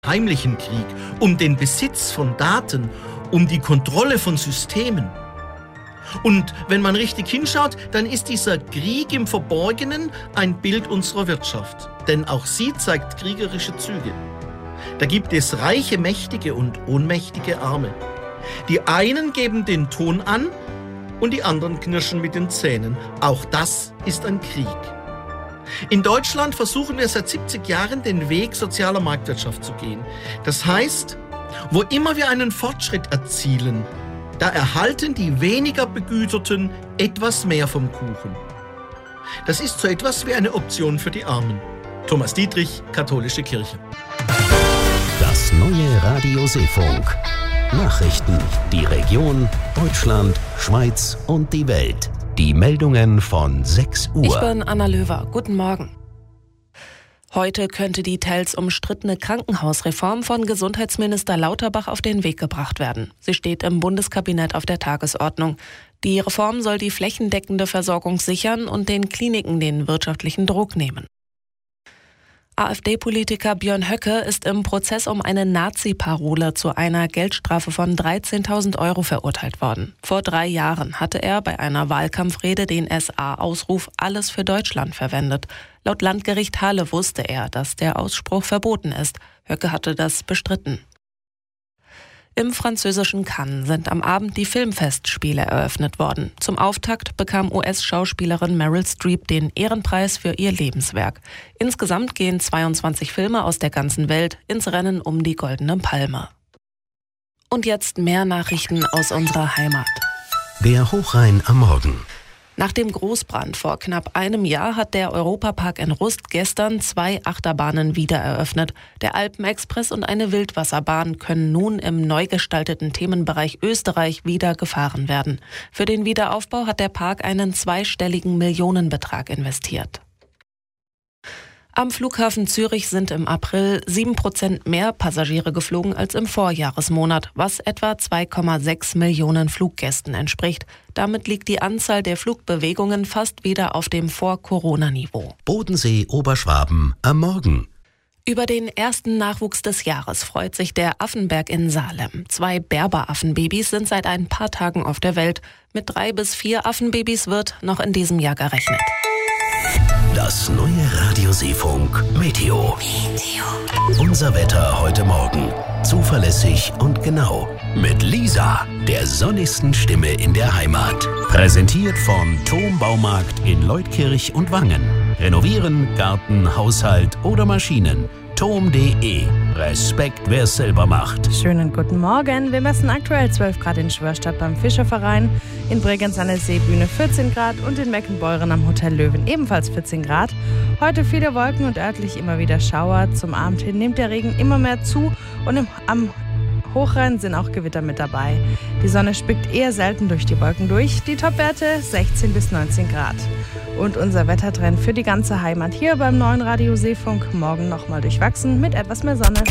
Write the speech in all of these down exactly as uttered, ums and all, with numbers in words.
heimlichen Krieg, um den Besitz von Daten, um die Kontrolle von Systemen. Und wenn man richtig hinschaut, dann ist dieser Krieg im Verborgenen ein Bild unserer Wirtschaft. Denn auch sie zeigt kriegerische Züge. Da gibt es reiche, mächtige und ohnmächtige Arme. Die einen geben den Ton an und die anderen knirschen mit den Zähnen. Auch das ist ein Krieg. In Deutschland versuchen wir seit siebzig Jahren den Weg sozialer Marktwirtschaft zu gehen. Das heißt, wo immer wir einen Fortschritt erzielen, da erhalten die weniger Begüterten etwas mehr vom Kuchen. Das ist so etwas wie eine Option für die Armen. Thomas Dietrich, Katholische Kirche. Das neue Radio Seefunk. Nachrichten, die Region, Deutschland, Schweiz und die Welt. Die Meldungen von sechs Uhr. Ich bin Anna Löwer. Guten Morgen. Heute könnte die teils umstrittene Krankenhausreform von Gesundheitsminister Lauterbach auf den Weg gebracht werden. Sie steht im Bundeskabinett auf der Tagesordnung. Die Reform soll die flächendeckende Versorgung sichern und den Kliniken den wirtschaftlichen Druck nehmen. AfD-Politiker Björn Höcke ist im Prozess um eine Nazi-Parole zu einer Geldstrafe von dreizehntausend Euro verurteilt worden. Vor drei Jahren hatte er bei einer Wahlkampfrede den S A-Ausruf „Alles für Deutschland" verwendet. Laut Landgericht Halle wusste er, dass der Ausspruch verboten ist. Höcke hatte das bestritten. Im französischen Cannes sind am Abend die Filmfestspiele eröffnet worden. Zum Auftakt bekam U S-Schauspielerin Meryl Streep den Ehrenpreis für ihr Lebenswerk. Insgesamt gehen zweiundzwanzig Filme aus der ganzen Welt ins Rennen um die Goldene Palme. Und jetzt mehr Nachrichten aus unserer Heimat. Der Hochrhein am Morgen. Nach dem Großbrand vor knapp einem Jahr hat der Europapark in Rust gestern zwei Achterbahnen wieder eröffnet. Der Alpenexpress und eine Wildwasserbahn können nun im neu gestalteten Themenbereich Österreich wieder gefahren werden. Für den Wiederaufbau hat der Park einen zweistelligen Millionenbetrag investiert. Am Flughafen Zürich sind im April sieben Prozent mehr Passagiere geflogen als im Vorjahresmonat, was etwa zwei Komma sechs Millionen Fluggästen entspricht. Damit liegt die Anzahl der Flugbewegungen fast wieder auf dem Vor-Corona-Niveau. Bodensee, Oberschwaben am Morgen. Über den ersten Nachwuchs des Jahres freut sich der Affenberg in Salem. Zwei Berberaffenbabys sind seit ein paar Tagen auf der Welt. Mit drei bis vier Affenbabys wird noch in diesem Jahr gerechnet. Das neue Radio Seefunk Meteo. Meteo. Unser Wetter heute Morgen. Zuverlässig und genau. Mit Lisa, der sonnigsten Stimme in der Heimat. Präsentiert von Thom Baumarkt in Leutkirch und Wangen. Renovieren, Garten, Haushalt oder Maschinen. Thom punkt de. Respekt, wer es selber macht. Schönen guten Morgen. Wir messen aktuell zwölf Grad in Schwörstadt beim Fischerverein, in Bregenz an der Seebühne vierzehn Grad und in Meckenbeuren am Hotel Löwen ebenfalls vierzehn Grad. Heute viele Wolken und örtlich immer wieder Schauer. Zum Abend hin nimmt der Regen immer mehr zu und im, am Hochrhein sind auch Gewitter mit dabei. Die Sonne spickt eher selten durch die Wolken durch. Die Topwerte sechzehn bis neunzehn Grad. Und unser Wettertrend für die ganze Heimat hier beim neuen Radio Seefunk. Morgen nochmal durchwachsen mit etwas mehr Sonne.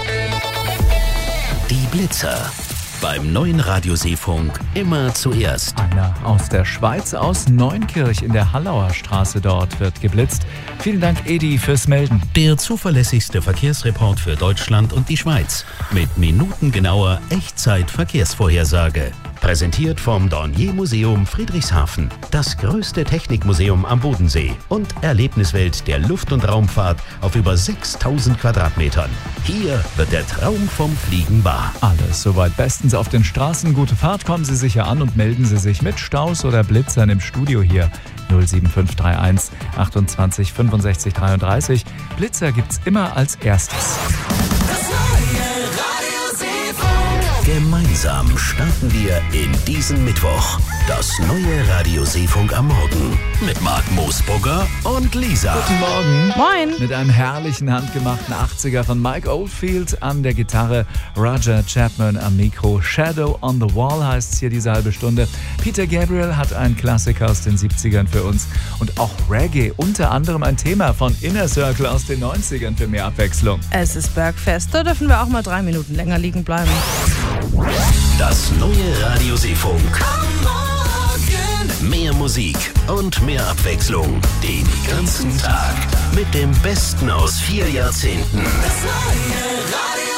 Die Blitzer. Beim neuen Radio Seefunk immer zuerst. Anna aus der Schweiz, aus Neunkirch in der Hallauer Straße. Dort wird geblitzt. Vielen Dank, Edi, fürs Melden. Der zuverlässigste Verkehrsreport für Deutschland und die Schweiz. Mit minutengenauer Echtzeit-Verkehrsvorhersage. Präsentiert vom Dornier-Museum Friedrichshafen. Das größte Technikmuseum am Bodensee. Und Erlebniswelt der Luft- und Raumfahrt auf über sechstausend Quadratmetern. Hier wird der Traum vom Fliegen wahr. Alles soweit bestens auf den Straßen. Gute Fahrt, kommen Sie sicher an und melden Sie sich mit Staus oder Blitzern im Studio hier. null sieben fünf drei eins achtundzwanzig fünfundsechzig dreiunddreißig. Blitzer gibt's immer als erstes. Gemeinsam starten wir in diesen Mittwoch. Das neue Radio Seefunk am Morgen. Mit Marc Moosbrugger und Lisa. Guten Morgen. Moin. Mit einem herrlichen handgemachten achtziger von Mike Oldfield an der Gitarre, Roger Chapman am Mikro. Shadow on the Wall heißt's hier diese halbe Stunde. Peter Gabriel hat einen Klassiker aus den siebzigern für uns. Und auch Reggae, unter anderem ein Thema von Inner Circle aus den neunzigern für mehr Abwechslung. Es ist Bergfest, da dürfen wir auch mal drei Minuten länger liegen bleiben. Das neue Radio Seefunk. Mehr Musik und mehr Abwechslung. Den ganzen Tag. Mit dem Besten aus vier Jahrzehnten. Das neue Radio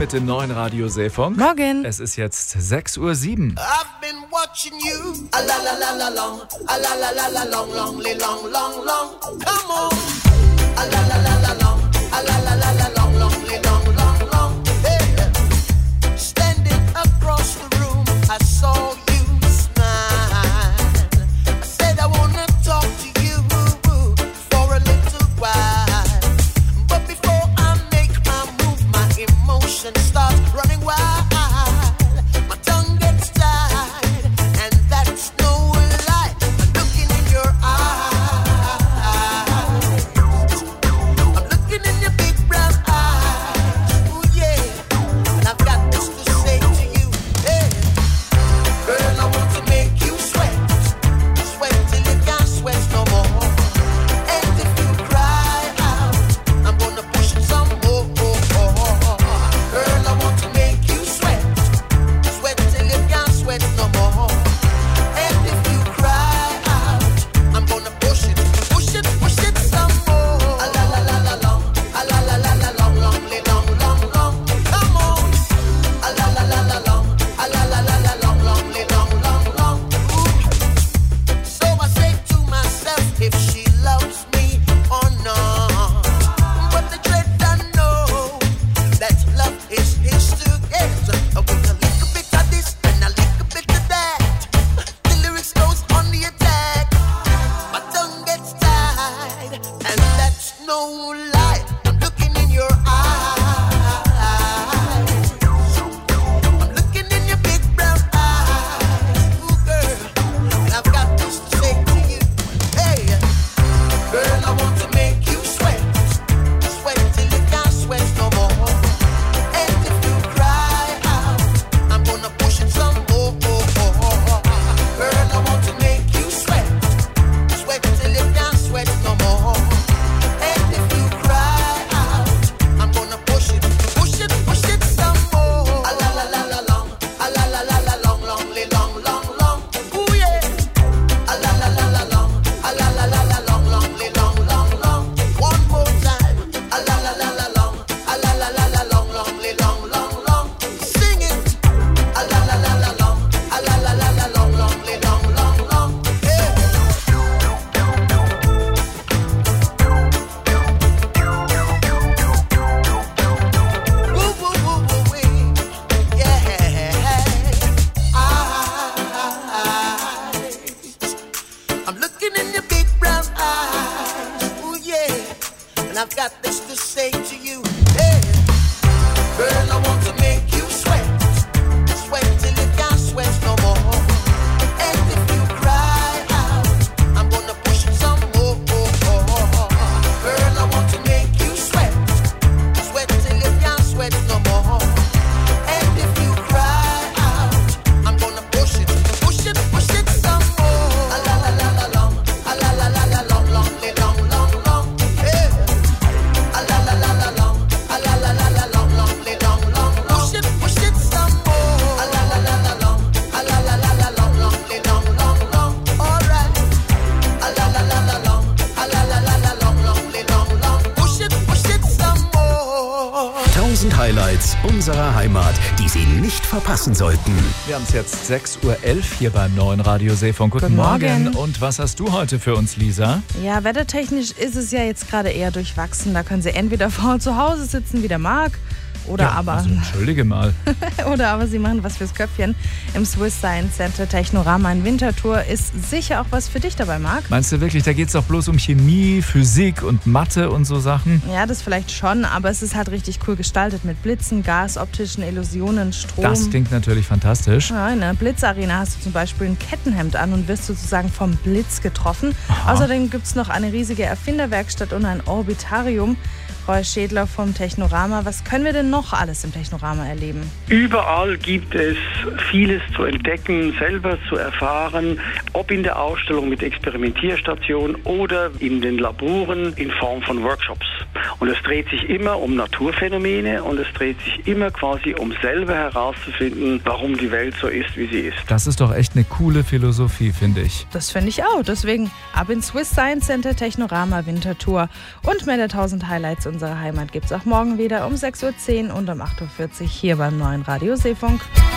mit dem neuen Radio Seefunk. Morgen. Es ist jetzt sechs Uhr sieben. I've been watching you. A la la la la long. A la la la la long, long, long, long, long. Come on. A la la la la long. A la la la la long, long, long, long, long. Hey. Standing across the room, I saw you smile. I said I wanna talk to you for a little while. But before I make my move, my emotions start running wild. My tongue gets tied, and that's no lie. I'm looking in your eyes. I'm looking in your big brown eyes. Ooh, yeah. And I've got this to say to you. Hey. Girl, I want to make you sweat. Sweat till you can't sweat no more. And if you cry out, I'm gonna push it some more. Girl, I want to make you sweat. Sweat till you can't sweat no more. And if you cry out, I'm gonna push it, push it, push it some more. A la la la la long, a la la la la long, long, long, long, long. Come on. A la la la la long, a la la la la long, long, long, long, long. Ooh. So I say to myself, if she loves me or not. But the dread I know that love is his to get. With a little bit of this and a little bit of that, the lyrics goes on the attack. My tongue gets tied, and that's no lie. I'm looking in your eyes. I'm looking in your big brown eyes. Ooh, girl, and I've got this to say to you. Hey, girl, I want to make you sweat. Sweat till you can't sweat no more. And if you cry out, I'm gonna push it some more. Girl, I want to make you sweat. Sweat till you can't sweat no more. And if you cry out, I'm gonna push it, push it, push it some more. A la la la la long, a la la la la long, long, long, long, long. Ooh yeah. A la la la la long, a la la la la long, long, long, long, long. One more time. A la la la la long, a la la la la long, long, long, long, long. Sing it. A la la la la long, a la la la la long, long, long, long, long. Yeah. Woo, woo, woo, woo, wee. Yeah. Eyes. I'm looking in your big brown eyes. Ooh, yeah. And I've got this to say to you. Hey. Girl, I want to make you sweat. Sweat till you can't sweat no more. And if you cry out, I'm gonna push it some more. Girl, I want to make you sweat. Sweat till you can't sweat no more. And if you cry out, I'm gonna push it, push it, push it some more. A la la la la long, a la la la la long, long, long, long, long. Hey. A la la la la long, a la la la la long, long, long, long, long. Push it, push it some more. A la la la la long, a la la la la long, long, long, long, long. All right. A la la la la long, a la la la la long, long, long, long. Push it, push it some more. tausend Highlights unserer Heimat, die Sie nicht verpassen sollten. Wir haben es jetzt sechs Uhr elf hier beim neuen Radio Seefunk. Guten, Guten Morgen. Und was hast du heute für uns, Lisa? Ja, wettertechnisch ist es ja jetzt gerade eher durchwachsen. Da können Sie entweder vor zu Hause sitzen, wie der mag, oder ja, aber also, entschuldige mal. oder aber Sie machen was fürs Köpfchen. Im Swiss Science Center Technorama in Winterthur ist sicher auch was für dich dabei, Marc. Meinst du wirklich, da geht es doch bloß um Chemie, Physik und Mathe und so Sachen? Ja, das vielleicht schon, aber es ist halt richtig cool gestaltet mit Blitzen, Gas, optischen Illusionen, Strom. Das klingt natürlich fantastisch. Ja, in der Blitzarena hast du zum Beispiel ein Kettenhemd an und wirst sozusagen vom Blitz getroffen. Aha. Außerdem gibt es noch eine riesige Erfinderwerkstatt und ein Orbitarium. Roy Schädler vom Technorama. Was können wir denn noch alles im Technorama erleben? Überall gibt es vieles zu entdecken, selber zu erfahren, ob in der Ausstellung mit Experimentierstation oder in den Laboren in Form von Workshops. Und es dreht sich immer um Naturphänomene und es dreht sich immer quasi um selber herauszufinden, warum die Welt so ist, wie sie ist. Das ist doch echt eine coole Philosophie, finde ich. Das finde ich auch. Deswegen ab ins Swiss Science Center Technorama Winterthur und mehr der tausend Highlights unsere Heimat gibt es auch morgen wieder um sechs Uhr zehn und um acht Uhr vierzig hier beim neuen Radio Seefunk.